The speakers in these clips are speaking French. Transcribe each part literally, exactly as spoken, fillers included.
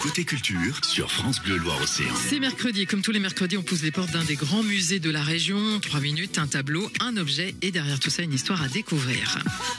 Côté culture sur France Bleu Loire-Océan. C'est mercredi, comme tous les mercredis, on pousse les portes d'un des grands musées de la région. Trois minutes, un tableau, un objet et derrière tout ça, une histoire à découvrir.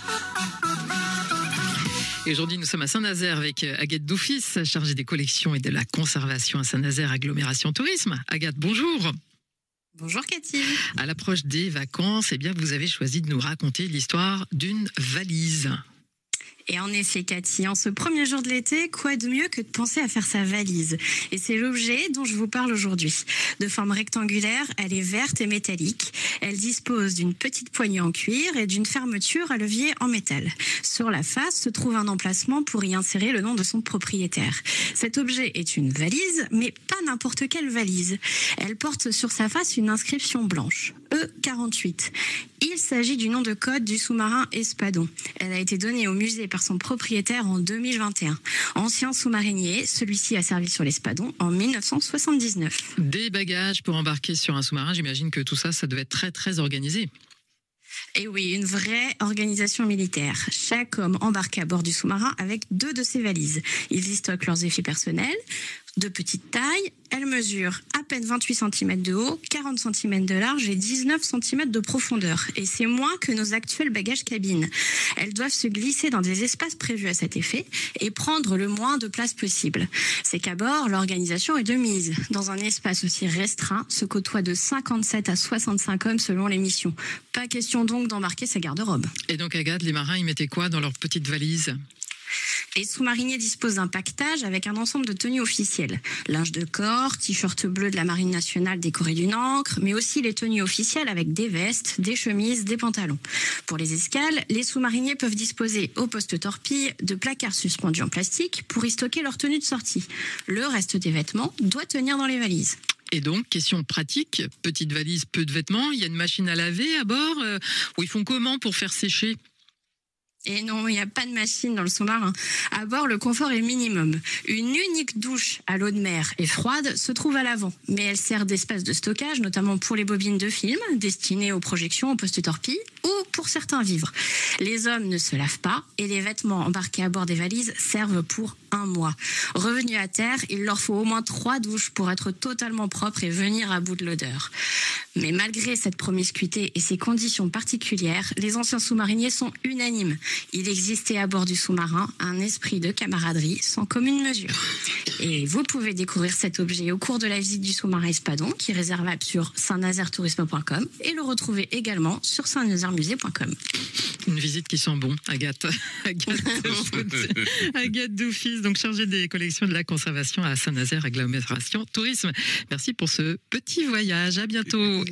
Et aujourd'hui, nous sommes à Saint-Nazaire avec Agathe Doufis, chargée des collections et de la conservation à Saint-Nazaire Agglomération Tourisme. Agathe, bonjour. Bonjour Cathy. À l'approche des vacances, eh bien, vous avez choisi de nous raconter l'histoire d'une valise. Et en effet, Cathy, en ce premier jour de l'été, quoi de mieux que de penser à faire sa valise? Et c'est l'objet dont je vous parle aujourd'hui. De forme rectangulaire, elle est verte et métallique. Elle dispose d'une petite poignée en cuir et d'une fermeture à levier en métal. Sur la face se trouve un emplacement pour y insérer le nom de son propriétaire. Cet objet est une valise, mais pas n'importe quelle valise. Elle porte sur sa face une inscription blanche, E quarante-huit. Il s'agit du nom de code du sous-marin Espadon. Elle a été donnée au musée par son propriétaire en deux mille vingt et un. Ancien sous-marinier, celui-ci a servi sur l'Espadon en mille neuf cent soixante-dix-neuf. Des bagages pour embarquer sur un sous-marin, j'imagine que tout ça, ça devait être très très organisé. Et oui, une vraie organisation militaire. Chaque homme embarque à bord du sous-marin avec deux de ses valises. Ils y stockent leurs effets personnels, de petite taille. Elles mesurent à peine vingt-huit centimètres de haut, quarante centimètres de large et dix-neuf centimètres de profondeur. Et c'est moins que nos actuels bagages cabines. Elles doivent se glisser dans des espaces prévus à cet effet et prendre le moins de place possible. C'est qu'à bord, l'organisation est de mise. Dans un espace aussi restreint, se côtoient de cinquante-sept à soixante-cinq hommes selon les missions. Pas question donc d'embarquer sa garde-robe. Et donc Agathe, les marins, ils mettaient quoi dans leur petite valise ? Les sous-mariniers disposent d'un paquetage avec un ensemble de tenues officielles. Linge de corps, t-shirt bleu de la Marine nationale décoré d'une ancre, mais aussi les tenues officielles avec des vestes, des chemises, des pantalons. Pour les escales, les sous-mariniers peuvent disposer au poste torpille de placards suspendus en plastique pour y stocker leur tenue de sortie. Le reste des vêtements doit tenir dans les valises. Et donc, question pratique, petite valise, peu de vêtements, il y a une machine à laver à bord, euh, où ils font comment pour faire sécher ? Et non, il n'y a pas de machine dans le sous-marin. À bord, le confort est minimum. Une unique douche à l'eau de mer et froide se trouve à l'avant, mais elle sert d'espace de stockage, notamment pour les bobines de film, destinées aux projections au poste torpille, ou pour certains vivres. Les hommes ne se lavent pas et les vêtements embarqués à bord des valises servent pour un mois. Revenus à terre, il leur faut au moins trois douches pour être totalement propres et venir à bout de l'odeur. Mais malgré cette promiscuité et ces conditions particulières, les anciens sous-mariniers sont unanimes. Il existait à bord du sous-marin un esprit de camaraderie sans commune mesure. Et vous pouvez découvrir cet objet au cours de la visite du sous-marin Espadon, qui est réservable sur saint nazaire tourisme point com et le retrouver également sur saint nazaire musée point com. Une visite qui sent bon, Agathe. Agathe, Agathe Doufis, donc chargée des collections de la conservation à Saint-Nazaire Agglomération Tourisme. Merci pour ce petit voyage. À bientôt.